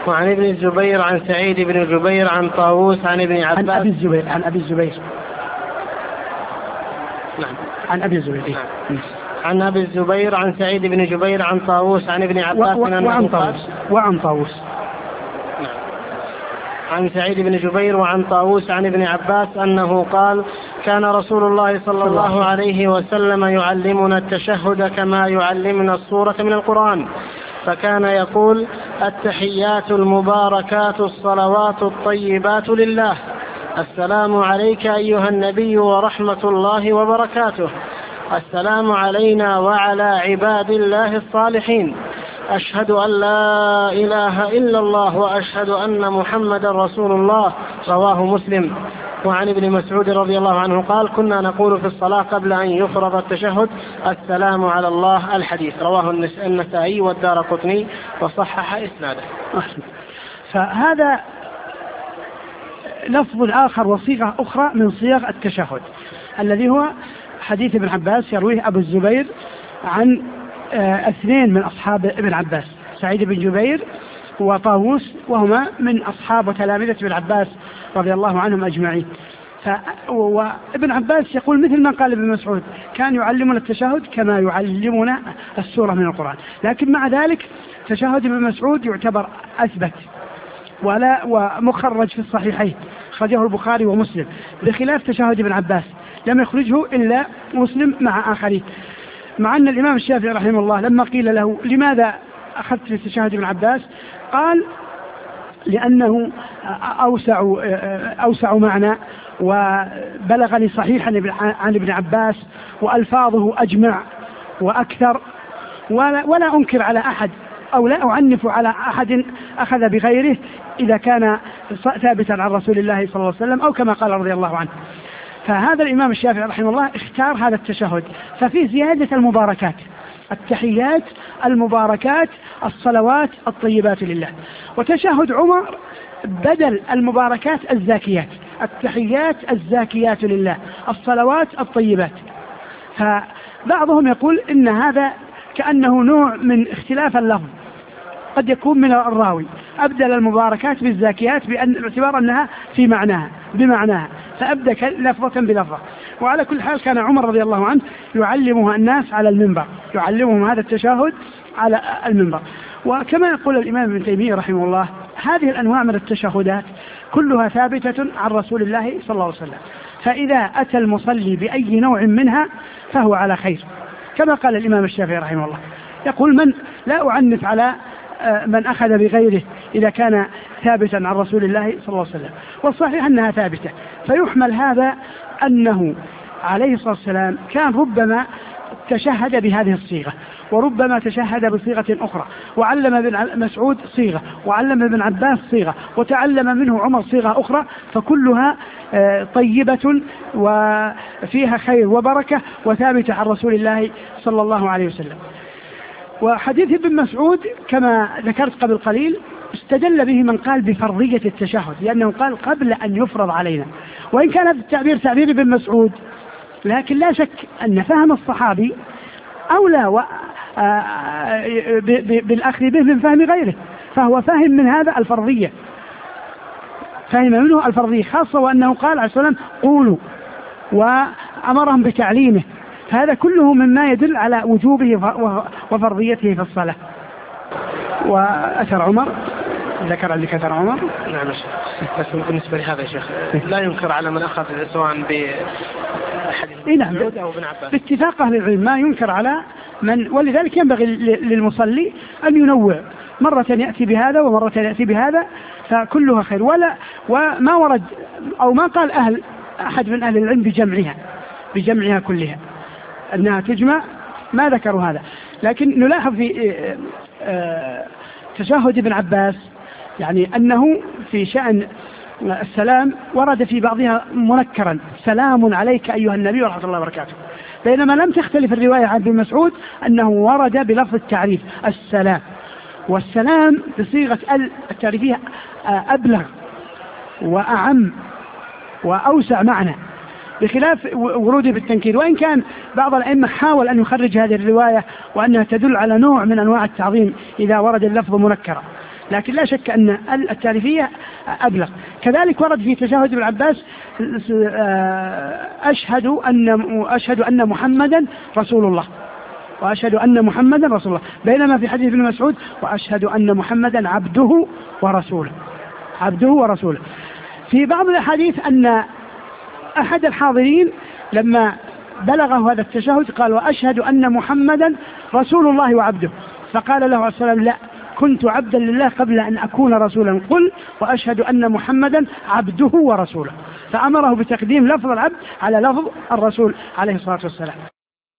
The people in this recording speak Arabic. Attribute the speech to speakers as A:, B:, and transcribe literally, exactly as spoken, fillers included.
A: وعن ابن الزبير عن سعيد بن جبير عن طاووس عن ابن عباس.
B: عن أبي الزبير عن أبي الزبير
A: نعم
B: عن أبي الزبير
A: نعم. عن أبي الزبير عن سعيد بن جبير عن طاووس عن ابن عباس
B: و... و... وعن طاووس وعن طاووس
A: نعم. عن سعيد بن جبير وعن طاووس عن ابن عباس أنه قال كان رسول الله صلى الله عليه وسلم يعلمنا التشهد كما يعلمنا السورة من القرآن، فكان يقول التحيات المباركات الصلوات الطيبات لله، السلام عليك أيها النبي ورحمة الله وبركاته، السلام علينا وعلى عباد الله الصالحين، أشهد أن لا إله إلا الله وأشهد أن محمد رسول الله. رواه مسلم. وعن ابن مسعود رضي الله عنه قال كنا نقول في الصلاة قبل أن يفرض التشهد السلام على الله. الحديث رواه النسائي والدارقطني وصحح إسناده.
B: فهذا لفظ آخر وصيغة أخرى من صيغ التشهد الذي هو حديث ابن عباس يرويه أبو الزبير عن اثنين من أصحاب ابن عباس، سعيد بن جبير وطاووس، وهما من أصحاب وتلامذة ابن عباس رضي الله عنهم أجمعين. وابن عباس يقول مثل ما قال ابن مسعود كان يعلمنا التشهد كما يعلمنا السورة من القرآن، لكن مع ذلك تشهد ابن مسعود يعتبر أثبت ولا ومخرج في الصحيحين، خرجه البخاري ومسلم، بخلاف تشهد ابن عباس لم يخرجه إلا مسلم مع آخرين. مع أن الإمام الشافعي رحمه الله لما قيل له لماذا أخذت في تشهد ابن عباس قال لأنه أوسع, أوسع معنى وبلغني صحيحا عن ابن عباس وألفاظه أجمع وأكثر، ولا, ولا أنكر على أحد أو لا أعنف على أحد أخذ بغيره إذا كان ثابتا عن رسول الله صلى الله عليه وسلم أو كما قال رضي الله عنه. فهذا الإمام الشافعي رحمه الله اختار هذا التشهد، ففي زيادة المباركات، التحيات المباركات الصلوات الطيبات لله. وتشهد عمر بدل المباركات الزاكيات، التحيات الزاكيات لله، الصلوات الطيبات. فبعضهم يقول إن هذا كأنه نوع من اختلاف اللفظ، قد يكون من الراوي أبدل المباركات بالزاكيات بأن باعتبار أنها في معناها بمعناها فأبدل لفظة بلفظة. وعلى كل حال كان عمر رضي الله عنه يعلمها الناس على المنبر، يعلمهم هذا التشهد على المنبر. وكما يقول الإمام ابن تيمية رحمه الله هذه الأنواع من التشهدات كلها ثابتة عن رسول الله صلى الله عليه وسلم، فإذا أتى المصلي بأي نوع منها فهو على خير، كما قال الإمام الشافعي رحمه الله يقول من لا أعنف على من أخذ بغيره إذا كان ثابتا عن رسول الله صلى الله عليه وسلم، والصحيح أنها ثابتة. فيحمل هذا أنه عليه الصلاة والسلام كان ربما تشهد بهذه الصيغة وربما تشهد بصيغة أخرى، وعلم ابن مسعود صيغة وعلم ابن عباس صيغة وتعلم منه عمر صيغة أخرى، فكلها طيبة وفيها خير وبركة وثابتة عن رسول الله صلى الله عليه وسلم. وحديث ابن مسعود كما ذكرت قبل قليل استدل به من قال بفرضية التشهد، لأنه قال قبل أن يفرض علينا، وإن كان هذا التعبير تعبير ابن مسعود، لكن لا شك أن فهم الصحابي أولى بالأخذ به من فهم غيره، فهو فهم من هذا الفرضية، فهم منه الفرضية، خاصة وأنه قال عليه الصلاة والسلام قولوا وأمرهم بتعليمه، فهذا كله مما يدل على وجوبه وفرضيته في الصلاة. وأثر عمر ذكر عندك أثر عمر.
A: نعم بس بالنسبة لهذا يا شيخ لا ينكر على من أخذ سواء بحديث
B: نعم
A: مسعود أو ابن عباس
B: باتفاق أهل العلم، ما ينكر على من، ولذلك ينبغي للمصلي أن ينوع، مرة يأتي بهذا ومرة يأتي بهذا، فكلها خير. ولا وما ورد أو ما قال أهل أحد من أهل العلم بجمعها بجمعها كلها أنها تجمع، ما ذكروا هذا. لكن نلاحظ في تشهد ابن عباس يعني أنه في شأن السلام ورد في بعضها منكرا سلام عليك أيها النبي ورحمة الله وبركاته، بينما لم تختلف الرواية عن ابن مسعود أنه ورد بلفظ التعريف السلام، والسلام بصيغة التعريفية أبلغ وأعم وأوسع معنى بخلاف وروده بالتنكير. وإن كان بعض الأئمة حاول أن يخرج هذه الرواية وأنها تدل على نوع من أنواع التعظيم إذا ورد اللفظ منكرا، لكن لا شك أن التعريفية أبلغ. كذلك ورد في تشهد ابن عباس أشهد أن أشهد أن محمدا رسول الله، وأشهد أن محمدا رسول الله، بينما في حديث ابن مسعود وأشهد أن محمدا عبده ورسوله، عبده ورسوله. في بعض الأحاديث أن أحد الحاضرين لما بلغه هذا التشهد قال وأشهد أن محمدا رسول الله وعبده، فقال له عليه السلام لا، كنت عبدا لله قبل أن أكون رسولا، قل وأشهد أن محمدا عبده ورسوله، فأمره بتقديم لفظ العبد على لفظ الرسول عليه الصلاة والسلام.